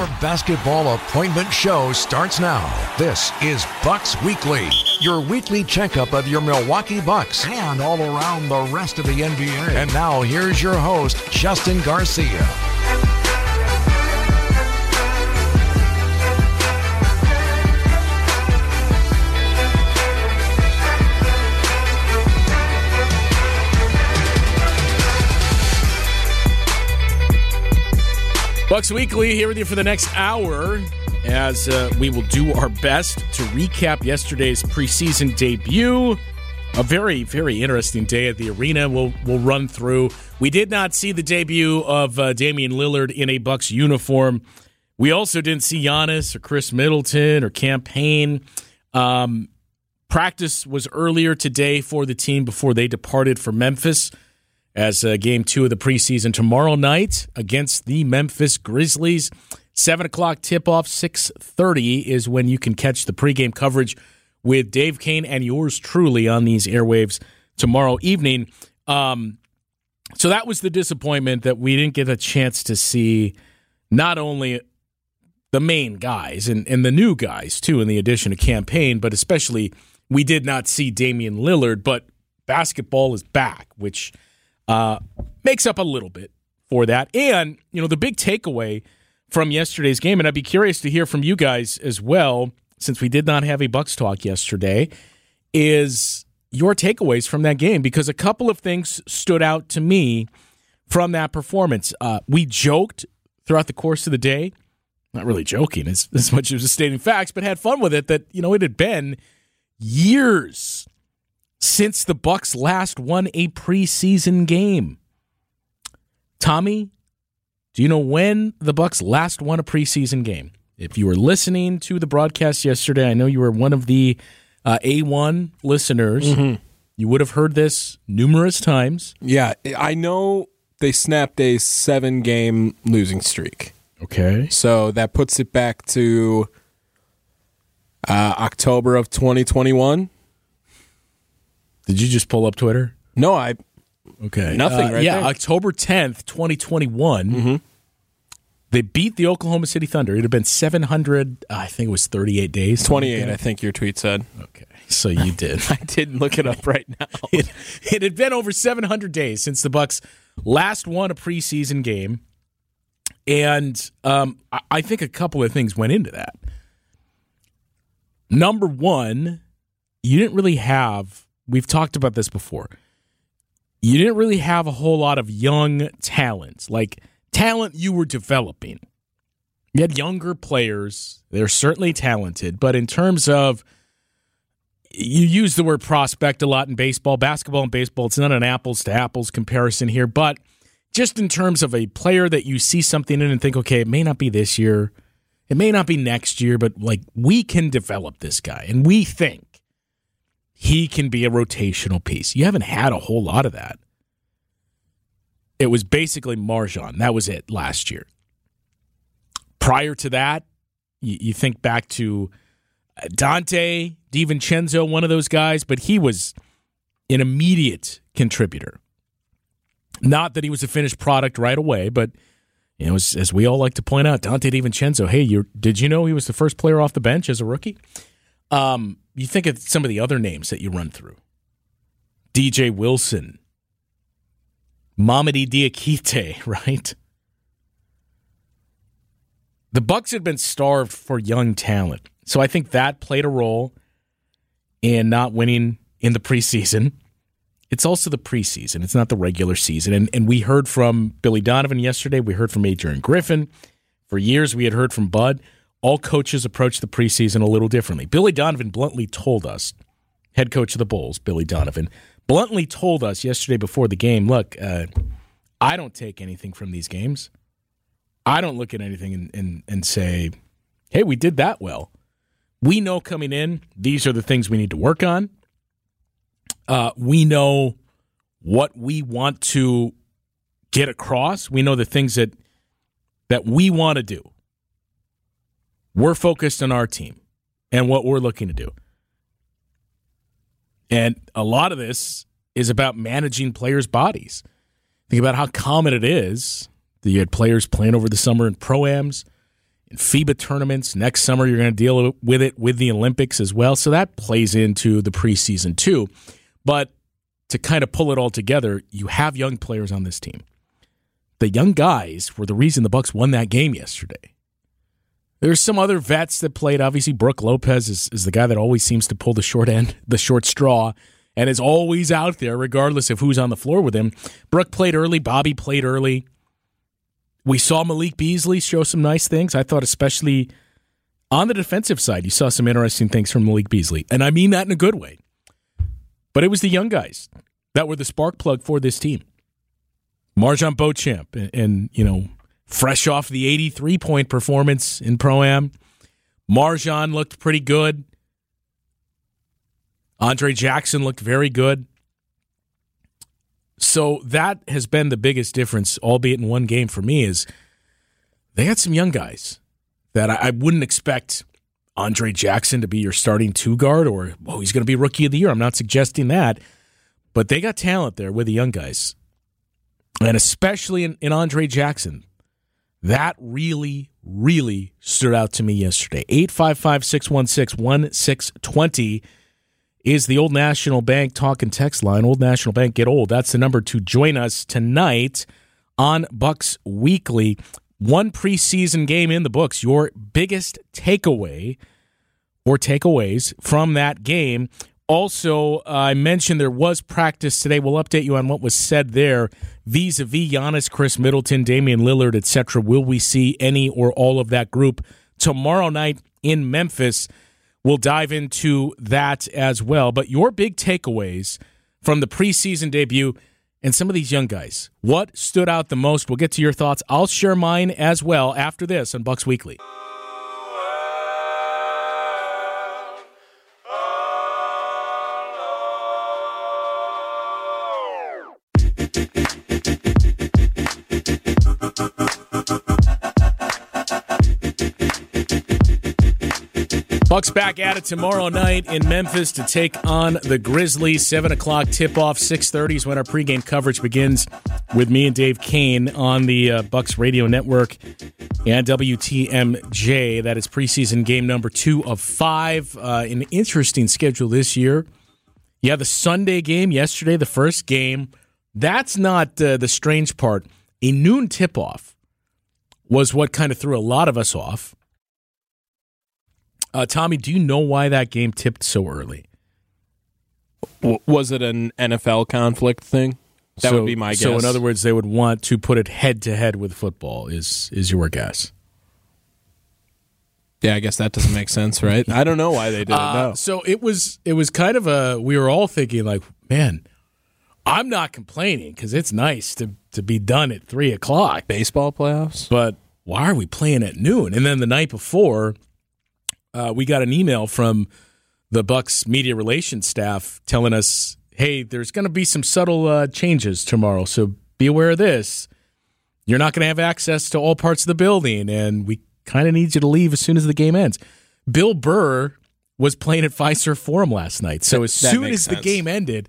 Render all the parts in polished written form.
Your basketball appointment show starts now. This is Bucks Weekly, your weekly checkup of your Milwaukee Bucks and all around the rest of the NBA. And now here's your host, Justin Garcia. Bucks Weekly here with you for the next hour as we will do our best to recap yesterday's preseason debut. A very, very interesting day at the arena we'll run through. We did not see the debut of Damian Lillard in a Bucks uniform. We also didn't see Giannis or Chris Middleton or Cam Payne. Practice was earlier today for the team before they departed for Memphis, as Game 2 of the preseason tomorrow night against the Memphis Grizzlies. 7 o'clock tip-off, 6:30 is when you can catch the pregame coverage with Dave Kane and yours truly on these airwaves tomorrow evening. So that was the disappointment, that we didn't get a chance to see not only the main guys and the new guys, too, in the addition of Cam Payne, but especially we did not see Damian Lillard. But basketball is back, which makes up a little bit for that. And, you know, the big takeaway from yesterday's game, and I'd be curious to hear from you guys as well, since we did not have a Bucks talk yesterday, is your takeaways from that game, because a couple of things stood out to me from that performance. We joked throughout the course of the day, not really joking as much as stating facts, but had fun with it, that, you know, it had been years since the Bucks last won a preseason game. Tommy, do you know when the Bucks last won a preseason game? If you were listening to the broadcast yesterday, I know you were one of the A1 listeners. Mm-hmm. You would have heard this numerous times. Yeah, I know they snapped a 7-game losing streak. Okay. So that puts it back to October of 2021. Did you just pull up Twitter? No, Okay. Nothing right yeah, there. October 10th, 2021. Mm-hmm. They beat the Oklahoma City Thunder. It had been 700, I think it was 38 days. 28, I think your tweet said. Okay, so you did. I didn't look it up right now. It had been over 700 days since the Bucks last won a preseason game. And I think a couple of things went into that. Number one, you didn't really have, we've talked about this before, you didn't really have a whole lot of young talent, like talent you were developing. You had younger players. They're certainly talented, but in terms of, you use the word prospect a lot in baseball, basketball and baseball, it's not an apples-to-apples comparison here, but just in terms of a player that you see something in and think, okay, it may not be this year, it may not be next year, but like we can develop this guy, and we think he can be a rotational piece. You haven't had a whole lot of that. It was basically MarJon. That was it last year. Prior to that, you think back to Dante DiVincenzo, one of those guys, but he was an immediate contributor. Not that he was a finished product right away, but you know, as we all like to point out, Dante DiVincenzo, hey, did you know he was the first player off the bench as a rookie? You think of some of the other names that you run through. DJ Wilson, Mamadi Diakite, right? The Bucks had been starved for young talent. So I think that played a role in not winning in the preseason. It's also the preseason. It's not the regular season. And we heard from Billy Donovan yesterday. We heard from Adrian Griffin. For years, we had heard from Bud. All coaches approach the preseason a little differently. Billy Donovan bluntly told us, head coach of the Bulls, Billy Donovan, bluntly told us yesterday before the game, look, I don't take anything from these games. I don't look at anything and say, hey, we did that well. We know coming in, these are the things we need to work on. We know what we want to get across. We know the things that we want to do. We're focused on our team and what we're looking to do. And a lot of this is about managing players' bodies. Think about how common it is that you had players playing over the summer in pro-ams, in FIBA tournaments. Next summer, you're going to deal with it with the Olympics as well. So that plays into the preseason too. But to kind of pull it all together, you have young players on this team. The young guys were the reason the Bucks won that game yesterday. There's some other vets that played. Obviously, Brook Lopez is the guy that always seems to pull the short straw, and is always out there regardless of who's on the floor with him. Brook played early. Bobby played early. We saw Malik Beasley show some nice things. I thought especially on the defensive side, you saw some interesting things from Malik Beasley, and I mean that in a good way. But it was the young guys that were the spark plug for this team. Marjon Beauchamp, and fresh off the 83-point performance in Pro-Am, Marjon looked pretty good. Andre Jackson looked very good. So that has been the biggest difference, albeit in one game for me, is they had some young guys that I wouldn't expect Andre Jackson to be your starting two guard or, he's going to be Rookie of the Year. I'm not suggesting that. But they got talent there with the young guys. And especially in Andre Jackson. That really, really stood out to me yesterday. 855-616-1620 is the Old National Bank talk and text line. Old National Bank, get old. That's the number to join us tonight on Bucks Weekly. One preseason game in the books. Your biggest takeaway or takeaways from that game. Also, I mentioned there was practice today. We'll update you on what was said there vis-a-vis Giannis, Chris Middleton, Damian Lillard, etc. Will we see any or all of that group tomorrow night in Memphis? We'll dive into that as well. But your big takeaways from the preseason debut and some of these young guys. What stood out the most? We'll get to your thoughts. I'll share mine as well after this on Bucks Weekly. Bucks back at it tomorrow night in Memphis to take on the Grizzlies. 7 o'clock tip-off, 6:30 is when our pregame coverage begins with me and Dave Kane on the Bucks Radio Network and WTMJ. That is preseason game number 2 of 5. An interesting schedule this year. Yeah, the Sunday game yesterday, the first game. That's not the strange part. A noon tip-off was what kind of threw a lot of us off. Tommy, do you know why that game tipped so early? Was it an NFL conflict thing? That would be my guess. So in other words, they would want to put it head-to-head with football is your guess. Yeah, I guess that doesn't make sense, right? I don't know why they did it, no. So it was kind of we were all thinking like, man, I'm not complaining because it's nice to be done at 3 o'clock. Baseball playoffs? But why are we playing at noon? And then the night before, we got an email from the Bucks media relations staff telling us, hey, there's going to be some subtle changes tomorrow, so be aware of this. You're not going to have access to all parts of the building, and we kind of need you to leave as soon as the game ends. Bill Burr was playing at Fiserv Forum last night, so as soon as the game ended,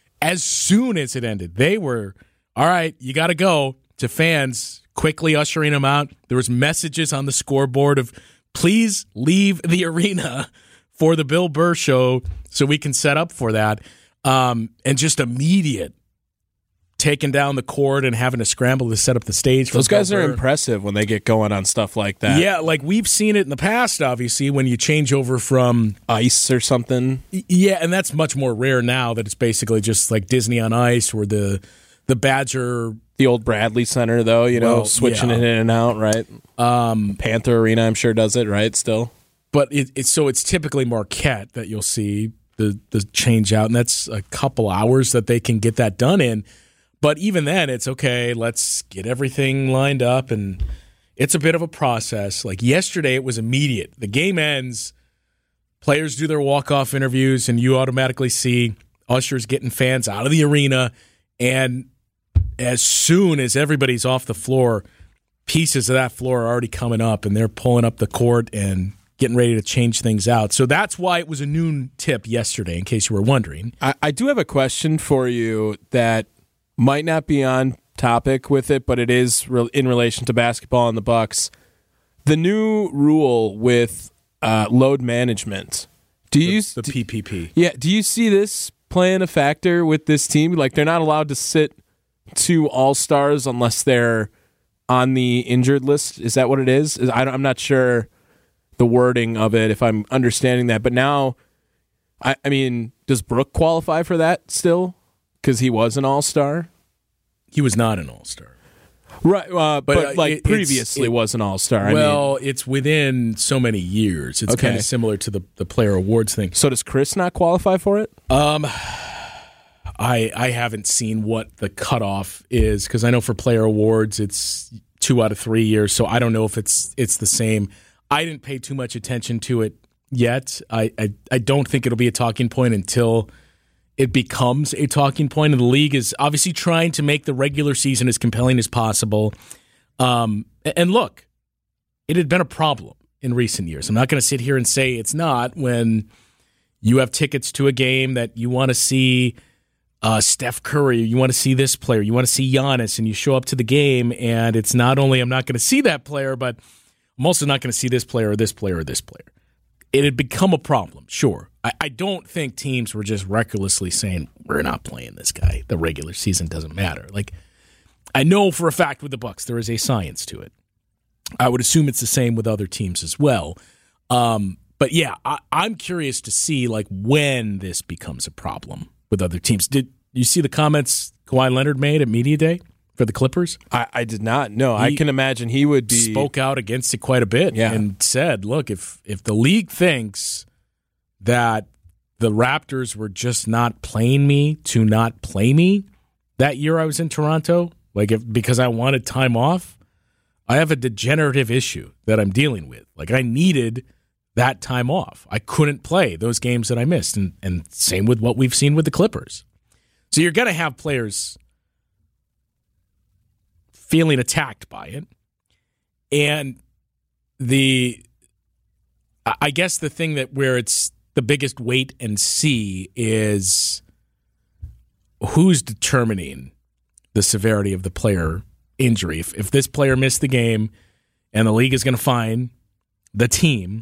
they were, all right, you got to go, to fans, quickly ushering them out. There was messages on the scoreboard of, please leave the arena for the Bill Burr show so we can set up for that. And just immediate taking down the court and having to scramble to set up the stage. Those guys are impressive when they get going on stuff like that. Yeah, like we've seen it in the past, obviously, when you change over from ice or something. Yeah, and that's much more rare now that it's basically just like Disney on Ice or the Badger. The old Bradley Center, though, switching it in and out, right? Panther Arena, I'm sure, does it, right, still? But it's typically Marquette that you'll see the change out, and that's a couple hours that they can get that done in. But even then, it's okay, let's get everything lined up, and it's a bit of a process. Like yesterday, it was immediate. The game ends, players do their walk-off interviews, and you automatically see ushers getting fans out of the arena, and as soon as everybody's off the floor, pieces of that floor are already coming up, and they're pulling up the court and getting ready to change things out. So that's why it was a noon tip yesterday, in case you were wondering. I do have a question for you that might not be on topic with it, but it is in relation to basketball and the Bucks. The new rule with load management. The PPP. Yeah. Do you see this playing a factor with this team? Like, they're not allowed to sit 2 all-stars unless they're on the injured list. Is that what it is? I'm not sure the wording of it, if I'm understanding that. But now, I mean, does Brook qualify for that still? Because he was an all-star? He was not an all-star. Right, but previously was an all-star. It's within so many years. It's kind of similar to the player awards thing. So does Chris not qualify for it? I haven't seen what the cutoff is, because I know for player awards it's 2 out of 3 years, so I don't know if it's the same. I didn't pay too much attention to it yet. I don't think it'll be a talking point until it becomes a talking point, and the league is obviously trying to make the regular season as compelling as possible. And look, it had been a problem in recent years. I'm not going to sit here and say it's not, when you have tickets to a game that you want to see Steph Curry, you want to see this player, you want to see Giannis, and you show up to the game, and it's not only I'm not going to see that player, but I'm also not going to see this player or this player or this player. It had become a problem, sure. I don't think teams were just recklessly saying, we're not playing this guy. The regular season doesn't matter. Like, I know for a fact with the Bucks there is a science to it. I would assume it's the same with other teams as well. But yeah, I'm curious to see like when this becomes a problem with other teams. Did you see the comments Kawhi Leonard made at Media Day for the Clippers? I did not. No, I can imagine he would be... spoke out against it quite a bit and said, look, if the league thinks that the Raptors were just not playing me to not play me that year I was in Toronto, because I wanted time off, I have a degenerative issue that I'm dealing with. Like, I needed that time off. I couldn't play those games that I missed, and same with what we've seen with the Clippers. So you're going to have players feeling attacked by it. And I guess the thing where it's the biggest wait and see is who's determining the severity of the player injury. If this player missed the game and the league is going to fine the team,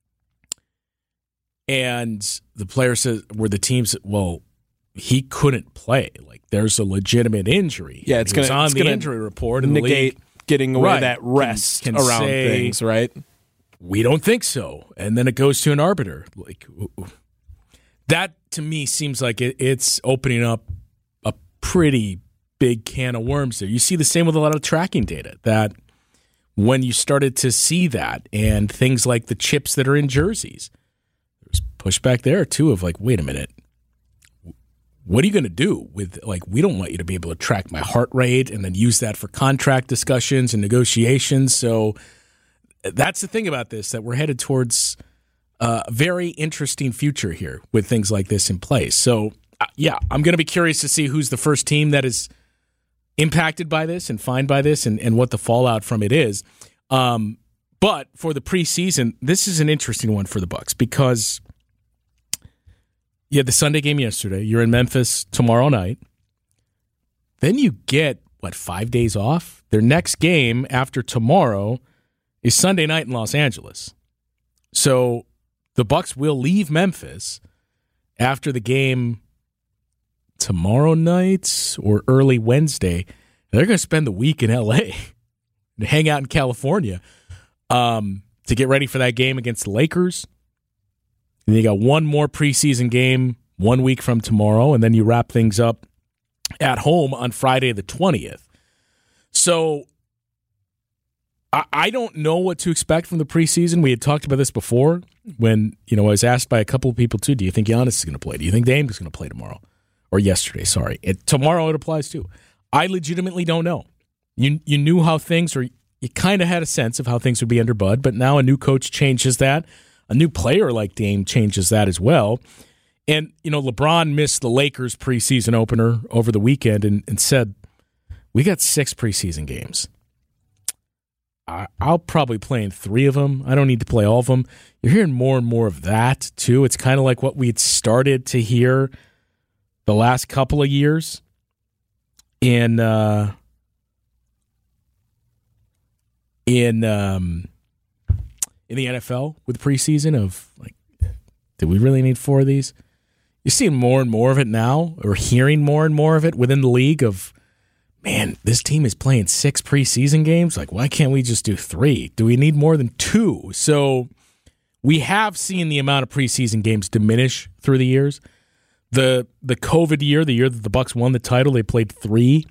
and the player says, where the team said, well, he couldn't play. Like, there's a legitimate injury. Yeah, it's going on the injury report, and negate the league, getting away that rest can around say, things, right? We don't think so. And then it goes to an arbiter. Like, that to me seems like it's opening up a pretty big can of worms there. You see the same with a lot of tracking data, that when you started to see that, and things like the chips that are in jerseys, there's pushback there too of like, wait a minute, what are you going to do with, like, we don't want you to be able to track my heart rate and then use that for contract discussions and negotiations. So that's the thing about this, that we're headed towards a very interesting future here with things like this in place. So, yeah, I'm going to be curious to see who's the first team that is impacted by this and fined by this, and what the fallout from it is. But for the preseason, this is an interesting one for the Bucks, because you had the Sunday game yesterday. You're in Memphis tomorrow night. Then you get, 5 days off? Their next game after tomorrow is Sunday night in Los Angeles. So the Bucks will leave Memphis after the game tomorrow night or early Wednesday. They're going to spend the week in L.A. and hang out in California to get ready for that game against the Lakers. And you got one more preseason game 1 week from tomorrow, and then you wrap things up at home on Friday the 20th. So I don't know what to expect from the preseason. We had talked about this before when, I was asked by a couple of people too, do you think Giannis is going to play? Do you think Dame is going to play tomorrow? Or yesterday, sorry. Tomorrow it applies too. I legitimately don't know. You knew how things, or you kind of had a sense of how things would be under Bud, but now a new coach changes that. A new player like Dame changes that as well. And, LeBron missed the Lakers preseason opener over the weekend and said, we got 6 preseason games. I'll probably play in 3 of them. I don't need to play all of them. You're hearing more and more of that, too. It's kind of like what we'd started to hear the last couple of years in the NFL with preseason of, like, did we really need 4 of these? You're seeing more and more of it now, or hearing more and more of it within the league of, man, this team is playing 6 preseason games. Like, why can't we just do 3? Do we need more than 2? So we have seen the amount of preseason games diminish through the years. The COVID year, the year that the Bucs won the title, they played 3.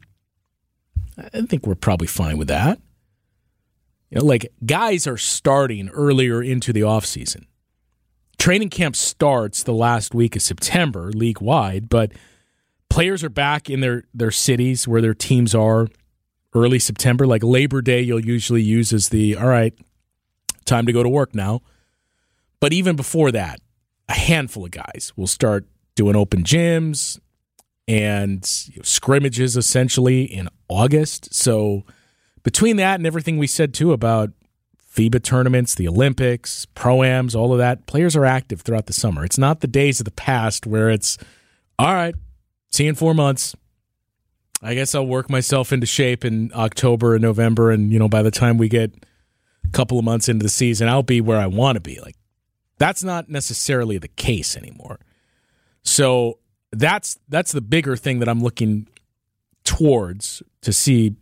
I think we're probably fine with that. You know, like, guys are starting earlier into the offseason. Training camp starts the last week of September, league-wide, but players are back in their cities where their teams are early September. Like Labor Day, you'll usually use as the, all right, time to go to work now. But even before that, a handful of guys will start doing open gyms and scrimmages essentially in August. So between that and everything we said too about FIBA tournaments, the Olympics, Pro-Ams, all of that, players are active throughout the summer. It's not the days of the past where it's, all right, see you in 4 months. I guess I'll work myself into shape in October and November, and by the time we get a couple of months into the season, I'll be where I want to be. Like, that's not necessarily the case anymore. So that's the bigger thing that I'm looking towards to see.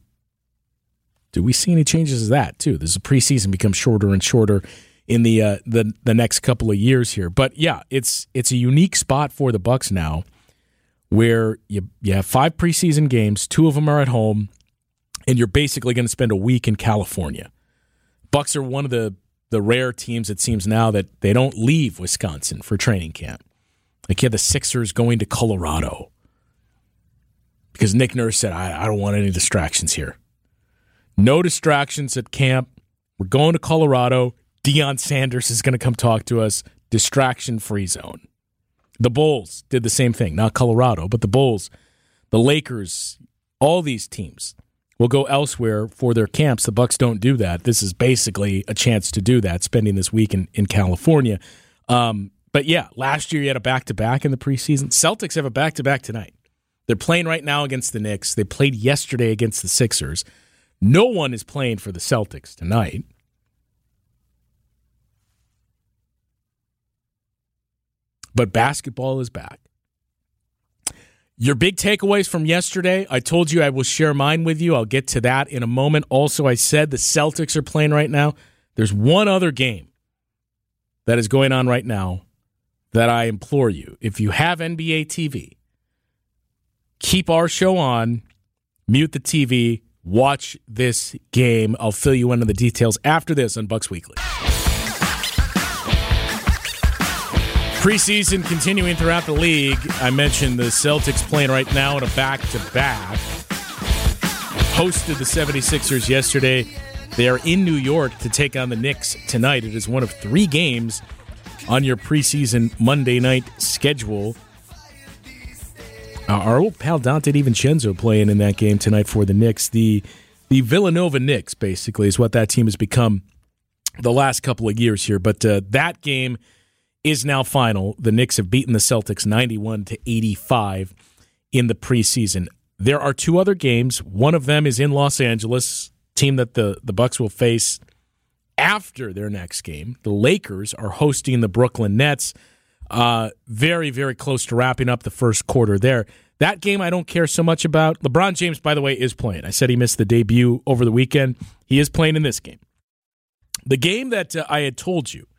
Do we see any changes to that too? There's a preseason becomes shorter and shorter in the next couple of years here. But yeah, it's a unique spot for the Bucs now, where you have 5 preseason games, 2 of them are at home, and you're basically going to spend a week in California. Bucs are one of the rare teams, it seems now, that they don't leave Wisconsin for training camp. Like, you have the Sixers going to Colorado because Nick Nurse said, I don't want any distractions here. No distractions at camp. We're going to Colorado. Deion Sanders is going to come talk to us. Distraction-free zone. The Bulls did the same thing. Not Colorado, but the Bulls, the Lakers, all these teams will go elsewhere for their camps. The Bucs don't do that. This is basically a chance to do that, spending this week in California. But yeah, last year you had a back-to-back in the preseason. Celtics have a back-to-back tonight. They're playing right now against the Knicks. They played yesterday against the Sixers. No one is playing for the Celtics tonight. But basketball is back. Your big takeaways from yesterday, I told you I will share mine with you. I'll get to that in a moment. Also, I said the Celtics are playing right now. There's one other game that is going on right now that I implore you. If you have NBA TV, keep our show on, mute the TV, watch this game. I'll fill you in on the details after this on Bucs Weekly. Preseason continuing throughout the league. I mentioned the Celtics playing right now in a back-to-back. Hosted the 76ers yesterday. They are in New York to take on the Knicks tonight. It is one of 3 games on your preseason Monday night schedule. Our old pal Dante DiVincenzo playing in that game tonight for the Knicks. The Villanova Knicks, basically, is what that team has become the last couple of years here. But that game is now final. The Knicks have beaten the Celtics 91-85 in the preseason. There are 2 other games. One of them is in Los Angeles, team that the Bucs will face after their next game. The Lakers are hosting the Brooklyn Nets. Very, very close to wrapping up the first quarter there. That game I don't care so much about. LeBron James, by the way, is playing. I said he missed the debut over the weekend. He is playing in this game. The game that I had told you,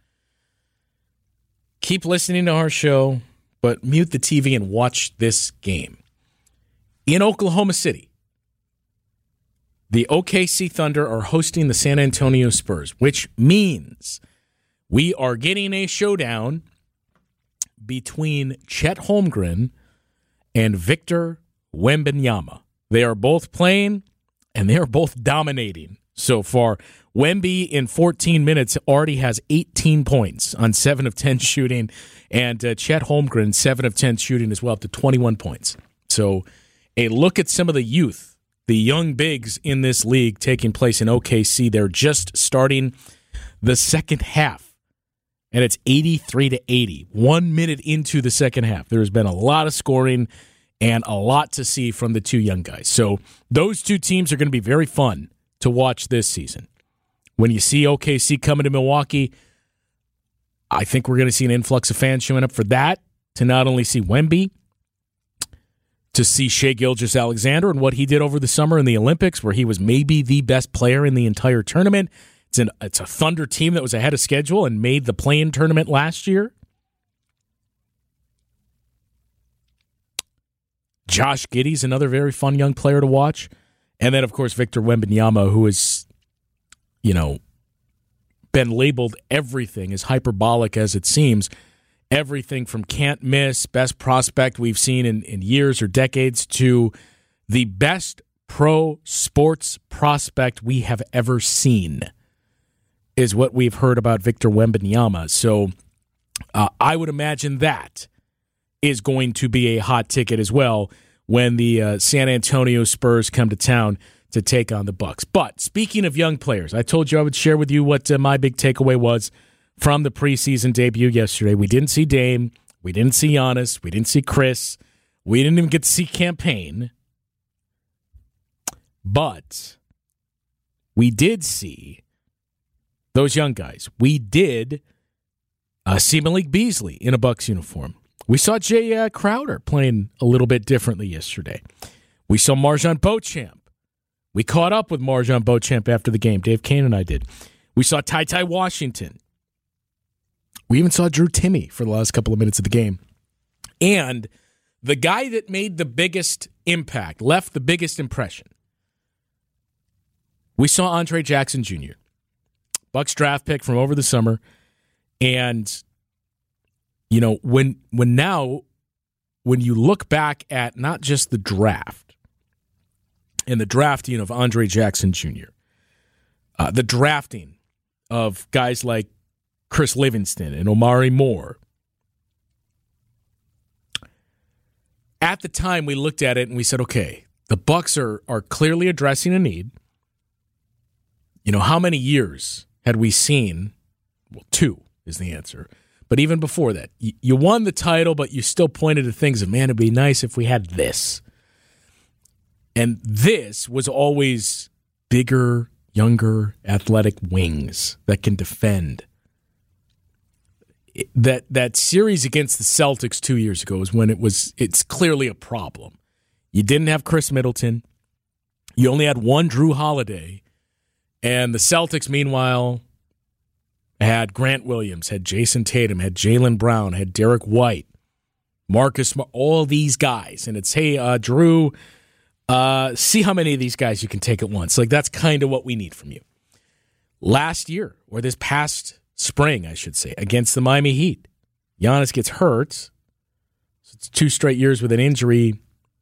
keep listening to our show, but mute the TV and watch this game. In Oklahoma City, the OKC Thunder are hosting the San Antonio Spurs, which means we are getting a showdown between Chet Holmgren and Victor Wembanyama. They are both playing, and they are both dominating so far. Wemby in 14 minutes already has 18 points on 7 of 10 shooting, and Chet Holmgren 7 of 10 shooting as well, up to 21 points. So a look at some of the youth, the young bigs in this league taking place in OKC. They're just starting the second half, and it's 83-80. 1 minute into the second half. There has been a lot of scoring and a lot to see from the 2 young guys. So those 2 teams are going to be very fun to watch this season. When you see OKC coming to Milwaukee, I think we're going to see an influx of fans showing up for that, to not only see Wemby, to see Shai Gilgeous-Alexander and what he did over the summer in the Olympics, where he was maybe the best player in the entire tournament. It's a Thunder team that was ahead of schedule and made the play-in tournament last year. Josh Giddey's another very fun young player to watch. And then, of course, Victor Wembanyama, who has, been labeled everything, as hyperbolic as it seems. Everything from can't miss, best prospect we've seen in years or decades, to the best pro sports prospect we have ever seen, is what we've heard about Victor Wembanyama. So I would imagine that is going to be a hot ticket as well when the San Antonio Spurs come to town to take on the Bucks. But speaking of young players, I told you I would share with you what my big takeaway was from the preseason debut yesterday. We didn't see Dame. We didn't see Giannis. We didn't see Chris. We didn't even get to see Campaign. But we did see those young guys. We did see Malik Beasley in a Bucks uniform. We saw Jay Crowder playing a little bit differently yesterday. We saw MarJon Beauchamp. We caught up with MarJon Beauchamp after the game. Dave Kane and I did. We saw Ty Washington. We even saw Drew Timme for the last couple of minutes of the game. And the guy that made the biggest impact, left the biggest impression, we saw Andre Jackson Jr., Bucks draft pick from over the summer. And, when you look back at not just the draft and the drafting of Andre Jackson Jr., the drafting of guys like Chris Livingston and Omari Moore. At the time, we looked at it and we said, okay, the Bucks are clearly addressing a need. How many years had we seen? Well, 2 is the answer. But even before that, you won the title, but you still pointed to things of, man, it'd be nice if we had this. And this was always bigger, younger, athletic wings that can defend. That series against the Celtics 2 years ago is when it's clearly a problem. You didn't have Chris Middleton. You only had one Drew Holiday. And the Celtics, meanwhile, had Grant Williams, had Jason Tatum, had Jaylen Brown, had Derek White, Marcus, all these guys. And it's, hey, Drew, see how many of these guys you can take at once. That's kind of what we need from you. Last year, or this past spring, I should say, against the Miami Heat, Giannis gets hurt. So it's 2 straight years with an injury,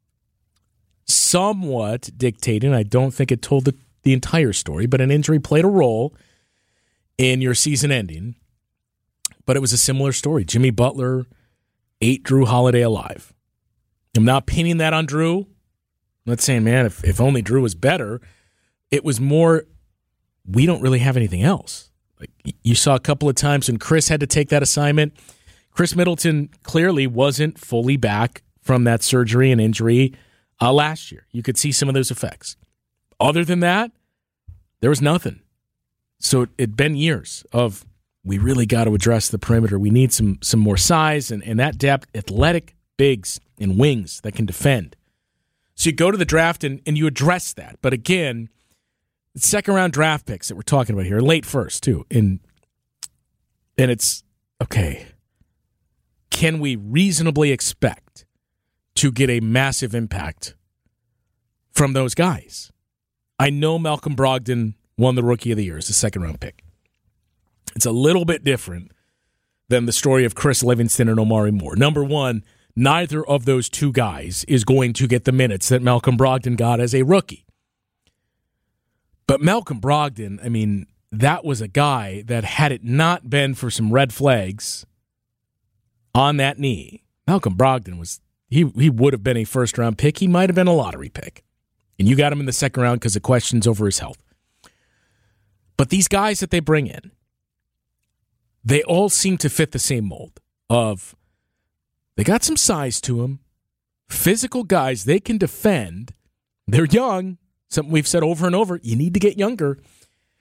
somewhat dictating. I don't think it told the entire story, but an injury played a role in your season ending. But it was a similar story. Jimmy Butler ate Drew Holiday alive. I'm not pinning that on Drew. I'm not saying, man, if only Drew was better. It was more, we don't really have anything else. You saw a couple of times when Chris had to take that assignment. Chris Middleton clearly wasn't fully back from that surgery and injury last year. You could see some of those effects. Other than that, there was nothing. So it'd been years of, we really got to address the perimeter. We need some more size and that depth, athletic bigs and wings that can defend. So you go to the draft and you address that. But again, the second-round draft picks that we're talking about here, late first, too. And it's, okay, can we reasonably expect to get a massive impact from those guys? I know Malcolm Brogdon won the Rookie of the Year as a second-round pick. It's a little bit different than the story of Chris Livingston and Omari Moore. Number one, neither of those two guys is going to get the minutes that Malcolm Brogdon got as a rookie. But Malcolm Brogdon, that was a guy that, had it not been for some red flags on that knee, Malcolm Brogdon he would have been a first-round pick. He might have been a lottery pick. And you got him in the second round because of questions over his health. But these guys that they bring in, they all seem to fit the same mold of, they got some size to them, physical guys, they can defend, they're young, something we've said over and over, you need to get younger,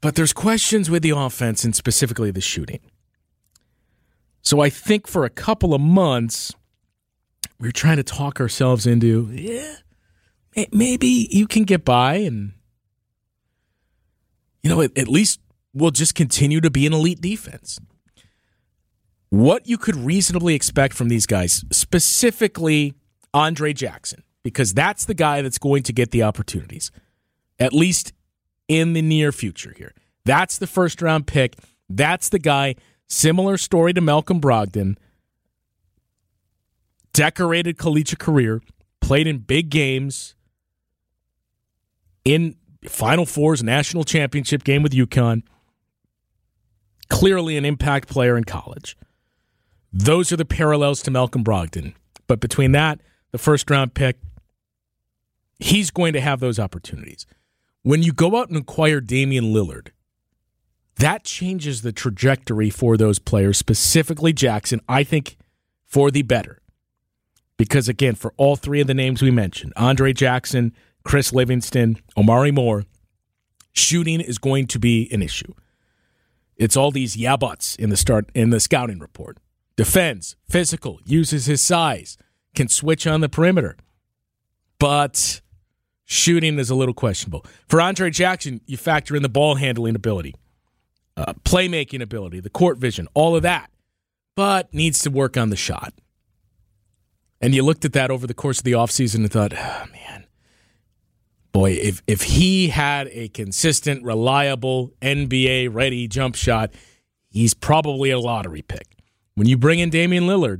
But there's questions with the offense and specifically the shooting. So I think for a couple of months, we were trying to talk ourselves into, maybe you can get by and, at least we'll just continue to be an elite defense. What you could reasonably expect from these guys, specifically Andre Jackson, because that's the guy that's going to get the opportunities, at least in the near future here. That's the first-round pick. That's the guy, similar story to Malcolm Brogdon, decorated collegiate career, played in big games, in Final Fours, national championship game with UConn, clearly an impact player in college. Those are the parallels to Malcolm Brogdon. But between that, the first-round pick, he's going to have those opportunities. When you go out and acquire Damian Lillard, that changes the trajectory for those players, specifically Jackson, I think, for the better. Because, again, for all three of the names we mentioned, Andre Jackson, Chris Livingston, Omari Moore, shooting is going to be an issue. It's all these yeah buts in the scouting report. Defends, physical, uses his size, can switch on the perimeter. But shooting is a little questionable. For Andre Jackson, you factor in the ball handling ability, playmaking ability, the court vision, all of that, but needs to work on the shot. And you looked at that over the course of the offseason and thought, oh, man, boy, if he had a consistent, reliable, NBA-ready jump shot, he's probably a lottery pick. When you bring in Damian Lillard,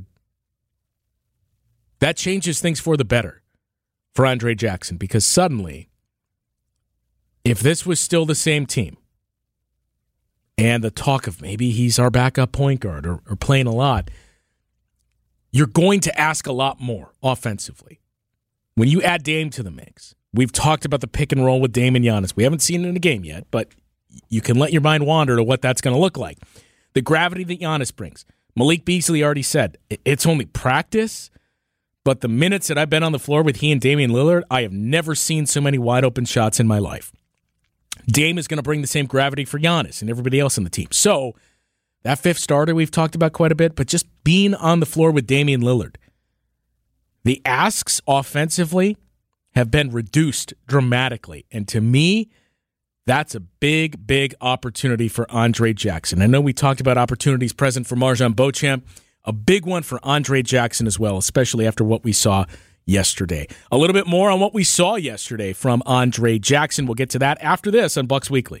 that changes things for the better for Andre Jackson, because suddenly, if this was still the same team, and the talk of maybe he's our backup point guard or playing a lot, you're going to ask a lot more offensively. When you add Dame to the mix, we've talked about the pick and roll with Dame and Giannis. We haven't seen it in a game yet, but you can let your mind wander to what that's going to look like. The gravity that Giannis brings. Malik Beasley already said, it's only practice, but the minutes that I've been on the floor with he and Damian Lillard, I have never seen so many wide open shots in my life. Dame is going to bring the same gravity for Giannis and everybody else on the team. So that fifth starter we've talked about quite a bit, but just being on the floor with Damian Lillard, the asks offensively have been reduced dramatically. And to me, that's a big, big opportunity for Andre Jackson. I know we talked about opportunities present for MarJon Beauchamp. A big one for Andre Jackson as well, especially after what we saw yesterday. A little bit more on what we saw yesterday from Andre Jackson. We'll get to that after this on Bucks Weekly.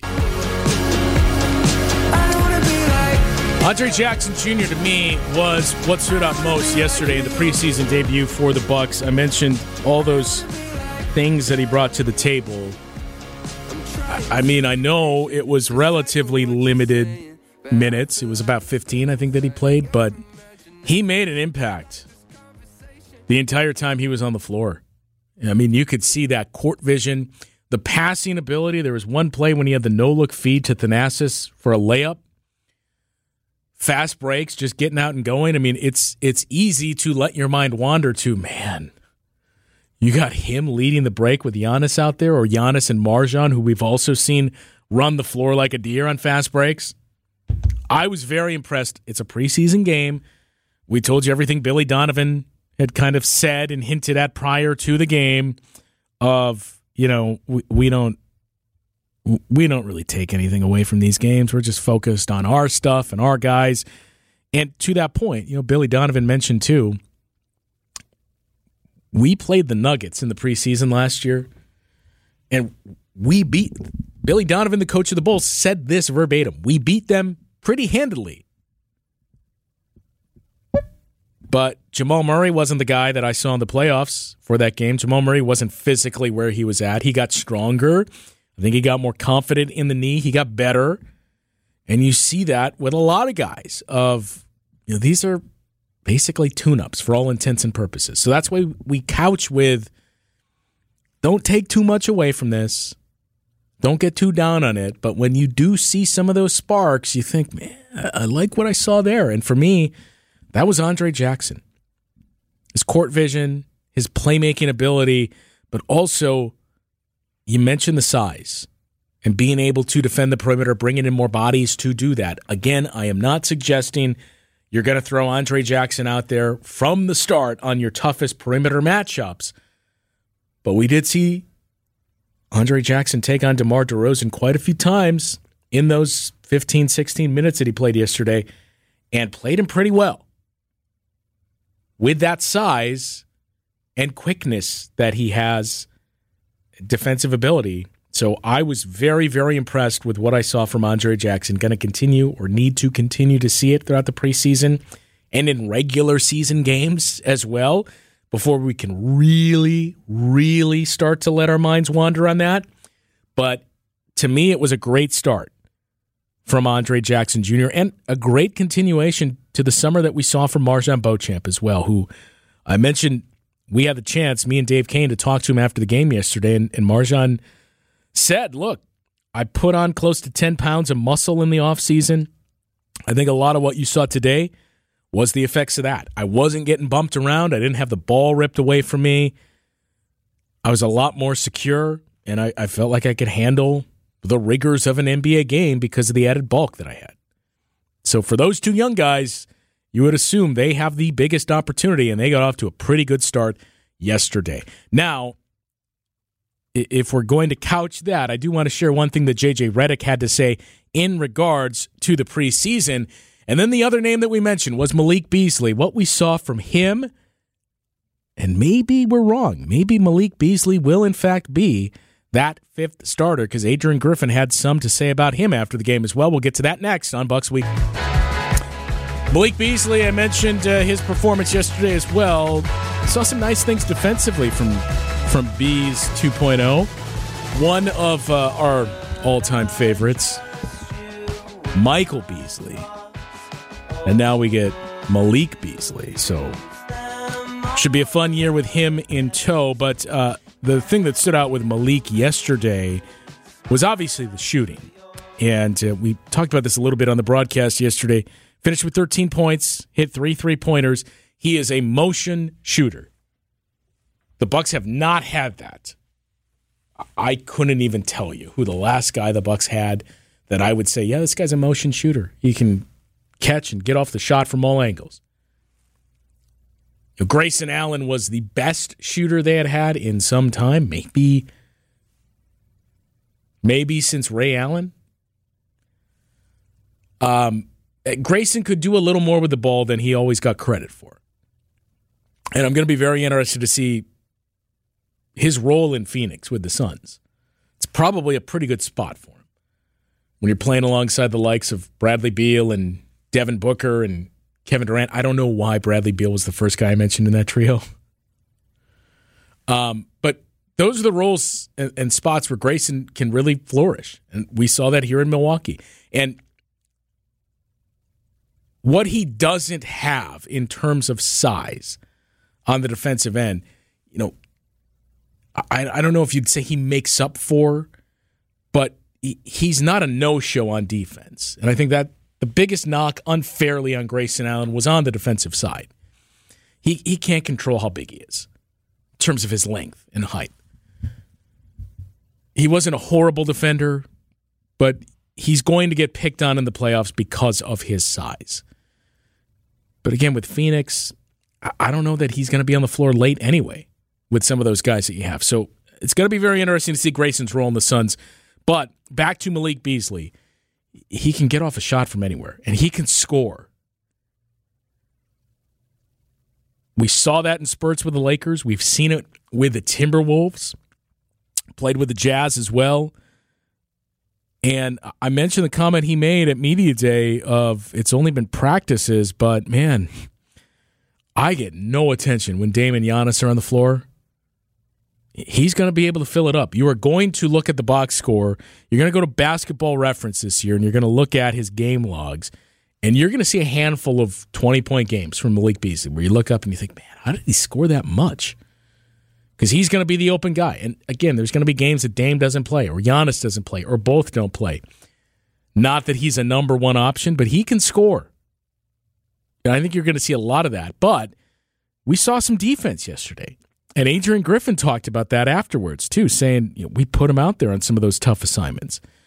Andre Jackson Jr. to me was what stood out most yesterday in the preseason debut for the Bucks. I mentioned all those things that he brought to the table. I mean, I know it was relatively limited minutes. It was about 15, I think, that he played, but he made an impact the entire time he was on the floor. I mean, you could see that court vision, the passing ability. There was one play when he had the no-look feed to Thanasis for a layup. Fast breaks, just getting out and going. I mean, it's easy to let your mind wander to, man, you got him leading the break with Giannis out there, or Giannis and MarJon, who we've also seen run the floor like a deer on fast breaks. I was very impressed. It's a preseason game. We told you everything Billy Donovan had kind of said and hinted at prior to the game of, we don't really take anything away from these games. We're just focused on our stuff and our guys. And to that point, Billy Donovan mentioned too, we played the Nuggets in the preseason last year, and we beat Billy Donovan, the coach of the Bulls, said this verbatim. We beat them pretty handily. But Jamal Murray wasn't the guy that I saw in the playoffs for that game. Jamal Murray wasn't physically where he was at. He got stronger. I think he got more confident in the knee. He got better. And you see that with a lot of guys these are basically tune-ups for all intents and purposes. So that's why we couch with, don't take too much away from this. Don't get too down on it. But when you do see some of those sparks, you think, man, I like what I saw there. And for me, that was Andre Jackson. His court vision, his playmaking ability, but also, you mentioned the size. and being able to defend the perimeter, bringing in more bodies to do that. Again, I am not suggesting you're going to throw Andre Jackson out there from the start on your toughest perimeter matchups, but we did see Andre Jackson take on DeMar DeRozan quite a few times in those 15, 16 minutes that he played yesterday, and played him pretty well. With that size and quickness that he has, defensive ability. So I was very, very impressed with what I saw from Andre Jackson. Going to continue or need to continue to see it throughout the preseason and in regular season games as well before we can really, really start to let our minds wander on that. But to me, it was a great start from Andre Jackson Jr. and a great continuation to the summer that we saw from MarJon Beauchamp as well, who I mentioned we had the chance, me and Dave Kane, to talk to him after the game yesterday, and MarJon said, look, I put on close to 10 pounds of muscle in the offseason. I think a lot of what you saw today was the effects of that. I wasn't getting bumped around. I didn't have the ball ripped away from me. I was a lot more secure, and I felt like I could handle the rigors of an NBA game because of the added bulk that I had. So for those two young guys, you would assume they have the biggest opportunity, and they got off to a pretty good start yesterday. Now, if we're going to couch that, I do want to share one thing that J.J. Redick had to say in regards to the preseason. And then the other name that we mentioned was Malik Beasley. What we saw from him, and maybe we're wrong. Maybe Malik Beasley will, in fact, be that fifth starter because Adrian Griffin had some to say about him after the game as well. We'll get to that next on Bucks Week. Malik Beasley, I mentioned his performance yesterday as well. Saw some nice things defensively from Bees 2.0. One of our all-time favorites, Michael Beasley. And now we get Malik Beasley. So should be a fun year with him in tow. But the thing that stood out with Malik yesterday was obviously the shooting. And we talked about this a little bit on the broadcast yesterday. Finished with 13 points, hit 3 3-pointers. He is a motion shooter. The Bucks have not had that. I couldn't even tell you who the last guy the Bucks had that I would say, yeah, this guy's a motion shooter. He can catch and get off the shot from all angles. Grayson Allen was the best shooter they had in some time, maybe since Ray Allen. Grayson could do a little more with the ball than he always got credit for. And I'm going to be very interested to see his role in Phoenix with the Suns. It's probably a pretty good spot for him. When you're playing alongside the likes of Bradley Beal and Devin Booker and Kevin Durant. I don't know why Bradley Beal was the first guy I mentioned in that trio. But those are the roles and spots where Grayson can really flourish. And we saw that here in Milwaukee. And what he doesn't have in terms of size on the defensive end, I don't know if you'd say he makes up for, but he's not a no-show on defense. And I think that the biggest knock unfairly on Grayson Allen was on the defensive side. He can't control how big he is in terms of his length and height. He wasn't a horrible defender, but he's going to get picked on in the playoffs because of his size. But again, with Phoenix, I don't know that he's going to be on the floor late anyway with some of those guys that you have. So it's going to be very interesting to see Grayson's role in the Suns. But back to Malik Beasley. He can get off a shot from anywhere, and he can score. We saw that in spurts with the Lakers. We've seen it with the Timberwolves. Played with the Jazz as well. And I mentioned the comment he made at Media Day of it's only been practices, but, man, I get no attention when Dame and Giannis are on the floor. He's going to be able to fill it up. You are going to look at the box score. You're going to go to Basketball Reference this year, and you're going to look at his game logs, and you're going to see a handful of 20-point games from Malik Beasley where you look up and you think, man, how did he score that much? Because he's going to be the open guy. And, again, there's going to be games that Dame doesn't play or Giannis doesn't play or both don't play. Not that he's a number one option, but he can score. And I think you're going to see a lot of that. But we saw some defense yesterday. And Adrian Griffin talked about that afterwards, too, saying we put him out there on some of those tough assignments.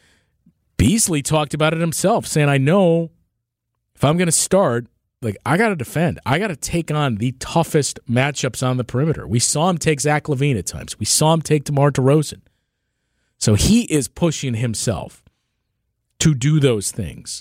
Beasley talked about it himself, saying, I know if I'm going to start, I got to defend. I got to take on the toughest matchups on the perimeter. We saw him take Zach LaVine at times. We saw him take DeMar DeRozan. So he is pushing himself to do those things.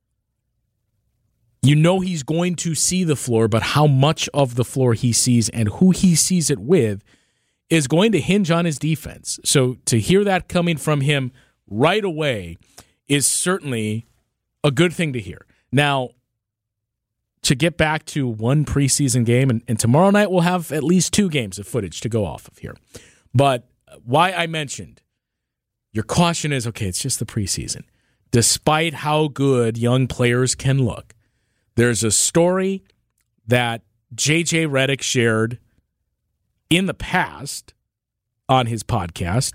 You know he's going to see the floor, but how much of the floor he sees and who he sees it with is going to hinge on his defense. So to hear that coming from him right away is certainly a good thing to hear. Now, to get back to one preseason game, and tomorrow night we'll have at least 2 games of footage to go off of here. But why I mentioned your caution is, okay, it's just the preseason. Despite how good young players can look, there's a story that J.J. Redick shared in the past on his podcast.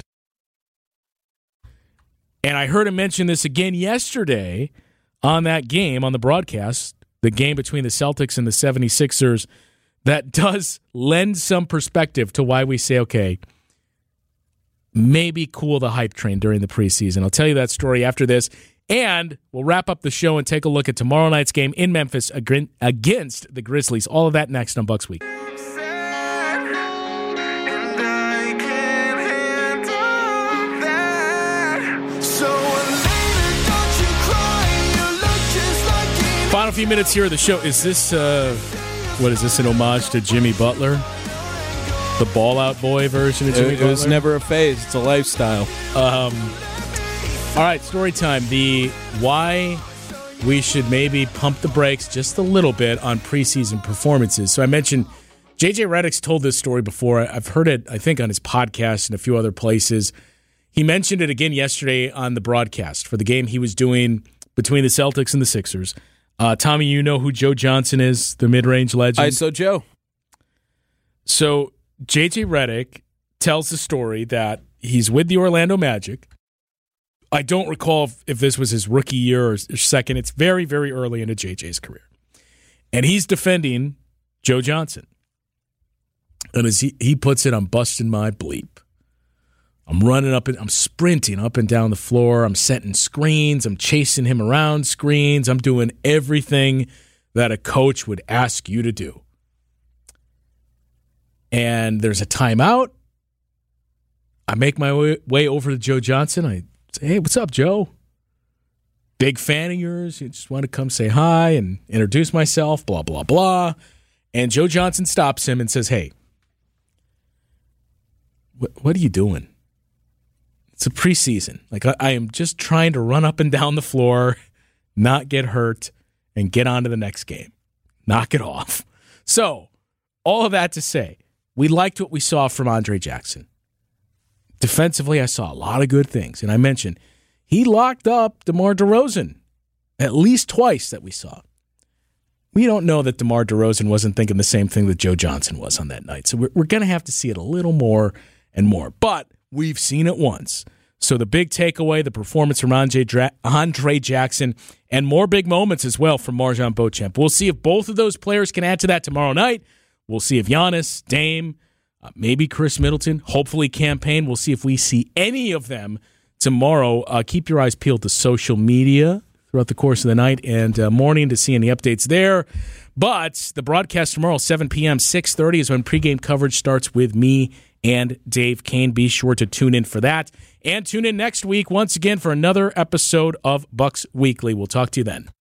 And I heard him mention this again yesterday on that game, on the broadcast, the game between the Celtics and the 76ers, that does lend some perspective to why we say, okay, maybe cool the hype train during the preseason. I'll tell you that story after this, and we'll wrap up the show and take a look at tomorrow night's game in Memphis against the Grizzlies. All of that next on Bucks Week. Final few minutes here of the show. Is this, what is this, an homage to Jimmy Butler? The ball-out boy version of Jimmy Butler? It was never a phase. It's a lifestyle. All right, story time. The why we should maybe pump the brakes just a little bit on preseason performances. So I mentioned J.J. Redick's told this story before. I've heard it, I think, on his podcast and a few other places. He mentioned it again yesterday on the broadcast for the game he was doing between the Celtics and the Sixers. Tommy, you know who Joe Johnson is, the mid-range legend? ISO Joe. So J.J. Redick tells the story that he's with the Orlando Magic. I don't recall if this was his rookie year or second. It's very, very early into J.J.'s career. And he's defending Joe Johnson. And as he puts it, I'm busting my bleep. I'm I'm sprinting up and down the floor. I'm setting screens. I'm chasing him around screens. I'm doing everything that a coach would ask you to do. And there's a timeout. I make my way over to Joe Johnson. I say, hey, what's up, Joe? Big fan of yours. You just want to come say hi and introduce myself, blah, blah, blah. And Joe Johnson stops him and says, hey, what are you doing? It's a preseason. I am just trying to run up and down the floor, not get hurt, and get on to the next game. Knock it off. So, all of that to say, we liked what we saw from Andre Jackson. Defensively, I saw a lot of good things. And I mentioned, he locked up DeMar DeRozan at least twice that we saw. We don't know that DeMar DeRozan wasn't thinking the same thing that Joe Johnson was on that night. So we're going to have to see it a little more and more. But we've seen it once. So the big takeaway, the performance from Andre Jackson, and more big moments as well from MarJon Beauchamp. We'll see if both of those players can add to that tomorrow night. We'll see if Giannis, Dame, maybe Chris Middleton, hopefully Campaign. We'll see if we see any of them tomorrow. Keep your eyes peeled to social media throughout the course of the night and morning to see any updates there. But the broadcast tomorrow, 7 p.m., 6:30 is when pregame coverage starts with me and Dave Kane. Be sure to tune in for that. And tune in next week once again for another episode of Bucks Weekly. We'll talk to you then.